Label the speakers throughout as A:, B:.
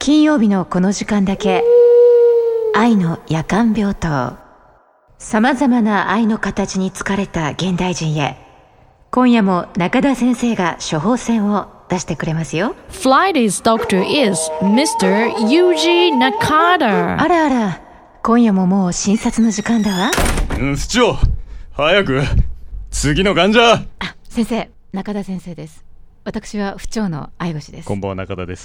A: 金曜日のこの時間だけ愛の夜間病棟。さまざまな愛の形に疲れた現代人へ、今夜も中田先生が処方箋を出してくれますよ。
B: Friday's doctor is Mr. Yuji Nakata。
A: あらあら、今夜ももう診察の時間だわ。
C: 不調、早く次の患者。
A: あ、先生、中田先生です。私は不調の愛護士です。
C: こんばんは、中田です。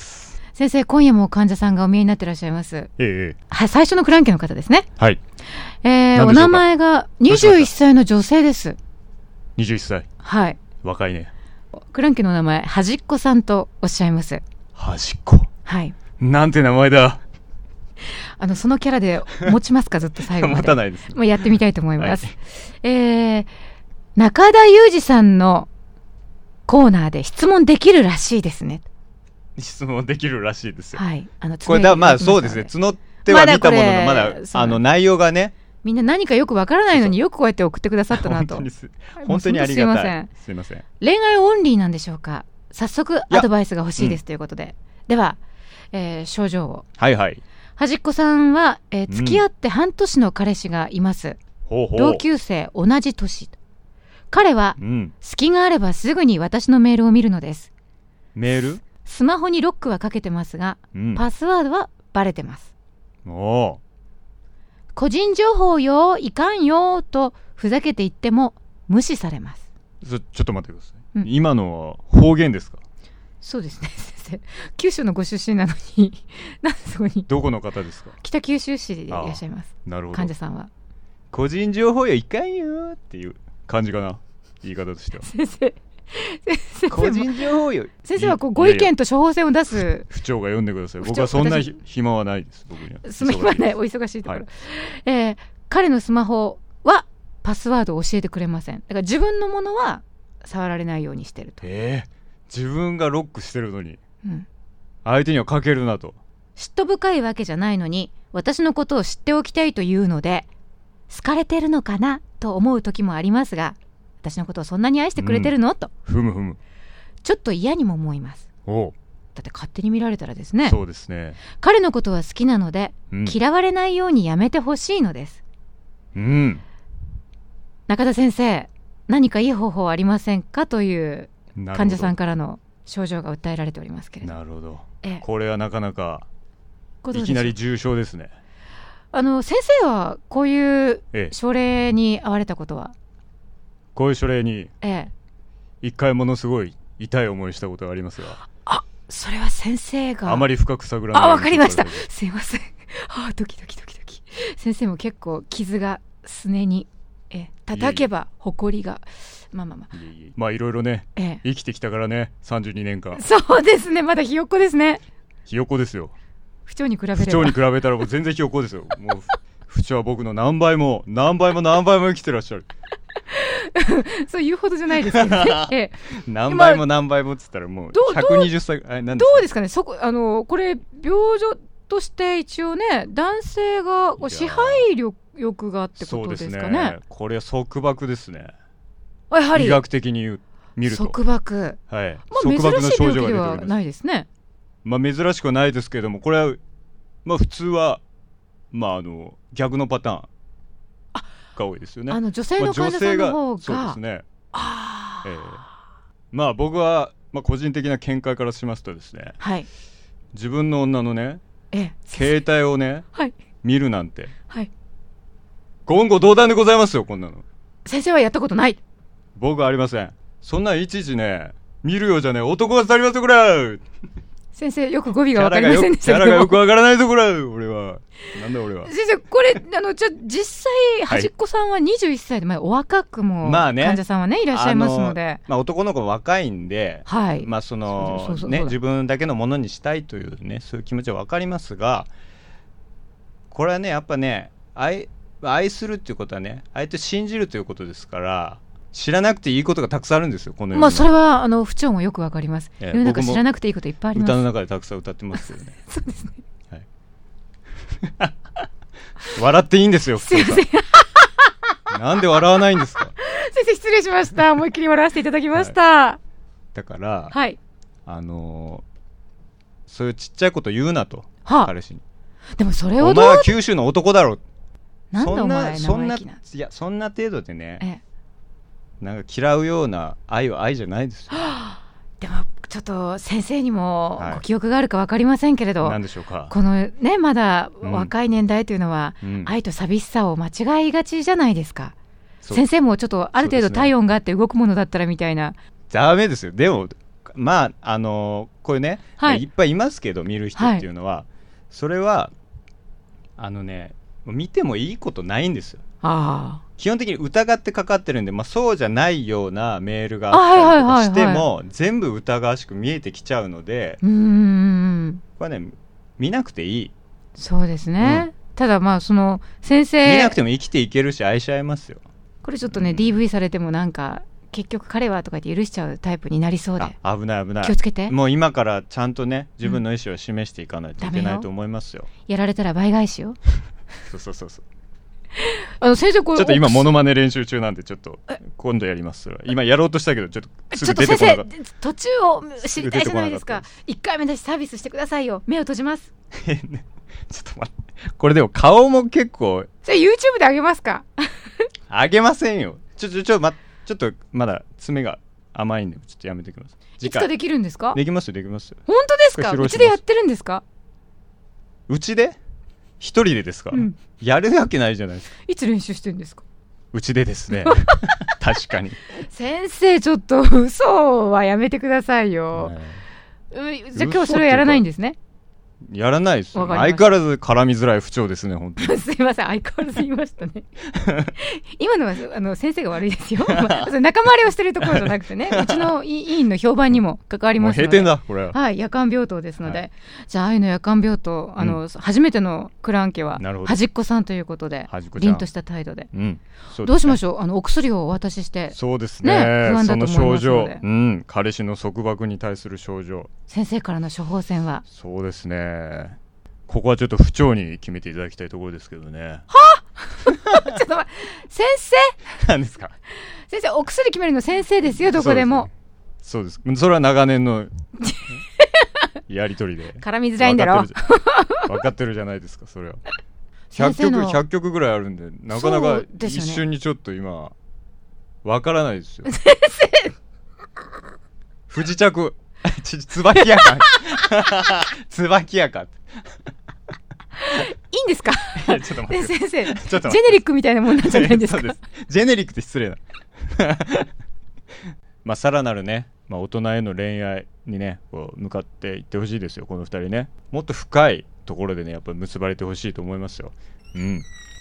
A: 先生、今夜も患者さんがお見えになってらっしゃいます。はい、最初のクランケの方ですね。
C: はい。
A: お名前が21歳の女性です。
C: 21歳。
A: はい。
C: 若いね。
A: クランケの名前、はじっこさんとおっしゃいます。
C: はじっこ。
A: はい。
C: なんて名前だ。
A: そのキャラで持ちますか、ずっと最後まで。
C: 持たないです。
A: もうやってみたいと思います。
C: はい、
A: 中田裕二さんのコーナーで質問できるらしいですね。
C: 質問できるらしいですよ。
A: はい。
C: これまあそうですね。募っては見たものの、まだ内容がね。
A: みんな何かよくわからないのによくこうやって送ってくださったなと。
C: 本当にありがたい。すいません。
A: 恋愛オンリーなんでしょうか。早速アドバイスが欲しいですということで。では、症状を。
C: はいはい。
A: はじっこさんは、付き合って半年の彼氏がいます。同級生、同じ年。彼は、隙があればすぐに私のメールを見るのです。
C: メール？
A: スマホにロックはかけてますが、パスワードはバレてます。個人情報よ、いかんよとふざけて言っても無視されます。
C: ちょっと待ってください。今のは方言ですか？
A: そうですね、先生。九州のご出身なのになんでそこに。ど
C: この方ですか？
A: 北九州市でいらっしゃいます。
C: なるほど。
A: 患者さんは
C: 個人情報よ、いかんよっていう感じかな、言い方としては。
A: 先生
C: 個人情報よ。
A: 先生はご意見と処方箋を出す。
C: 不調が読んでください。僕はそんな暇はないです。僕には
A: 暇はない、お忙しいところ。彼のスマホはパスワードを教えてくれません。だから自分のものは触られないようにしてると。
C: 自分がロックしてるのに、相手にはかけるなと。
A: 嫉妬深いわけじゃないのに私のことを知っておきたいというので好かれてるのかなと思う時もありますが、私のことをそんなに愛してくれてるの、と
C: ふむふむ
A: ちょっと嫌にも思います。だって勝手に見られたらですね。
C: そうですね。
A: 彼のことは好きなので、嫌われないようにやめてほしいのです。中田先生、何かいい方法はありませんかという患者さんからの症状が訴えられておりますけれど。
C: なるほど。これはなかなかいきなり重症ですね。
A: 先生はこういう症例に遭われたことは？
C: こういう症例に一回ものすごい痛い思いしたことがありますが。
A: それは先生が
C: あまり深く探らない。
A: わかりました。すいません。ドキドキドキドキ。先生も結構傷がすねに叩けばほこりが
C: まあいろいろね、生きてきたからね、32年間。
A: そうですね、まだひよっこですね。
C: ひよっこですよ。
A: 不調に比べれば。
C: 不調に比べたらもう全然ひよっこですよ。もう不調は僕の何倍も生きてらっしゃる。
A: そう言うほどじゃないですけどね。
C: 何倍も何倍もっつったらもう120歳。
A: どうですかね。これ病状として一応ね、男性が支配欲がってことですかね。そうですね。
C: これは束縛ですね。
A: やはり
C: 医学的に見ると
A: 束縛。
C: はい。
A: 珍しい病気ではないですね。
C: 珍しくはないですけれども、これは普通は逆のパターンが多いですよね。
A: 女性の患者さんの方が。
C: そうですね。僕は個人的な見解からしますとですね、自分の女のね、携帯をね、見るなんて、言語道断でございますよ。こんなの
A: 先生はやったことない。
C: 僕はありません。そんないちいちね、見るようじゃね、男が去りますよこれ。
A: 先生、よく語尾が分かりませんでしたけど。
C: キャラがよく分からないぞこれ。俺はなんだ俺は。
A: 先生、これ実際はじっこさんは21歳で、お若くも患者さんはねいらっしゃいますので、
C: 男の子若いんで、自分だけのものにしたいというね、そういう気持ちは分かりますが、これはね、やっぱね、愛するっていうことはね、相手を信じるということですから、知らなくていいことがたくさんあるんですよ、この世に。
A: それは不調もよくわかります。世の中知らなくていいこといっぱいあります。
C: 歌の中でたくさん歌ってますよね。
A: そうですね。
C: 笑っていいんですよ、普通さん。なんで笑わないんですか。
A: 先生、失礼しました。思いっきり笑わせていただきました。
C: だから、 そういうちっちゃいこと言うなと、彼氏に。
B: でもそれを
C: お前は九州の男だろ。
B: なんでお前
C: そんな程度でね、なんか嫌うような愛は愛じゃないですよ。
B: でもちょっと先生にもご記憶があるか分かりませんけれど、
C: 何でしょうか。
B: このねまだ若い年代というのは、愛と寂しさを間違いがちじゃないですか。先生もちょっとある程度体温があって動くものだったらみたいな。
C: ダメですよ。でもまあこういうね、いっぱいいますけど見る人っていうのは、それは見てもいいことないんですよ。基本的に疑ってかかってるんで、そうじゃないようなメールがあったりとかしても、全部疑わしく見えてきちゃうので、これはね見なくていい。
B: そうですね、ただその先生
C: 見なくても生きていけるし愛し合えますよ。
B: これちょっとね、DV されてもなんか結局彼はとか言って許しちゃうタイプになりそうで、
C: 危ない
B: 気をつけて。
C: もう今からちゃんとね自分の意思を示していかないといけないと思いますよ。
B: やられたら倍返しよ。
C: そう
B: 先生これ
C: ちょっと今モノマネ練習中なんでちょっと今度やります。今やろうとしたけどちょっとすぐ出てこなかった。
B: 先生途中を知りたいじゃないですか。1回目だしサービスしてくださいよ。目を閉じます。
C: ちょっと待って、これでも顔も結構
B: それ YouTube であげますか？
C: あげませんよ。ちょっとまだ爪が甘いんでちょっとやめてください。
B: いつかできるんですか？
C: できますよ。
B: 本当ですか？うちでやってるんですか？
C: うちで一人でですか？やるわけないじゃないですか。
B: いつ練習してるんですか？
C: うちでですね。確かに。
B: 先生ちょっと嘘はやめてくださいよ。じゃあ今日それはやらないんですね。
C: やらないです。相変わらず絡みづらい不調ですね本当に。
B: すいません、相変わらず言いましたね。今のは先生が悪いですよ。仲間割れをしてるところじゃなくてね、うちの委員の評判にも関わりますので。
C: もう閉店だこれは。
B: はい、夜間病棟ですので、じゃあ愛の夜間病棟、初めてのクラン家は端っこさんということで、凛とした態度で、どうしましょう。お薬をお渡しして。
C: そうですね、不安だと思いますので。その症状、彼氏の束縛に対する症状、
B: 先生からの処方箋は。
C: そうですね、ここはちょっと不調に決めていただきたいところですけどね。
B: はちょっと待って、先生
C: 何ですか？
B: 先生、お薬決めるの先生ですよ、どこでも。
C: そうです。それは長年のやり取りで
B: 絡みづらいんだろ。
C: 分かってるじゃないですか。それは100曲ぐらいあるんで、なかなか一瞬にちょっと今分からないですよ。先生不時着椿やか椿やか
B: いいんですか？
C: ちょっと待って
B: 先生、ジェネリックみたいなもんなんじゃないですか？
C: ジェネリックって失礼な。さらなるね、大人への恋愛にねこう向かっていってほしいですよ。この2人ね、もっと深いところでねやっぱり結ばれてほしいと思いますよ。